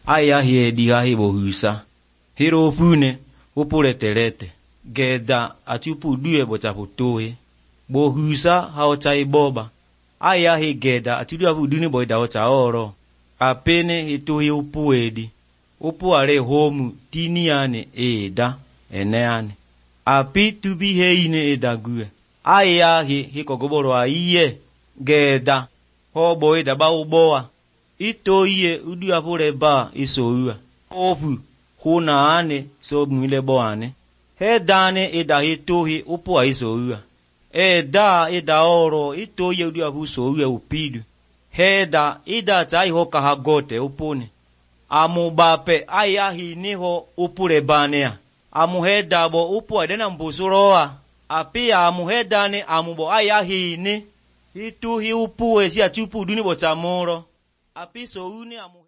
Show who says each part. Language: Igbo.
Speaker 1: aya hie diga he bohusa hero pune upure terete geda atupu due bochaputoe bohusa haochai boba aya he geda atudu abuduni boida ocha oro apene hitohi upuedi upuare homu tiniane eda eneane api tubi heine edague aya he kogoboro aiye geda ho boida ba uboa ito iye udu apure ba isoua opu huna ane so mwile boane he dane eda hitohi upua isoua eda oro ito iye udu apu soua upidu heda ida chai ho kahagote upune amu bape ayahi niho upure banea amu heda bo upua dena mbusuroa api amu heda ne amu bo ayahi ni hitu hi upue si atupu duni bo chamoro api so uni amu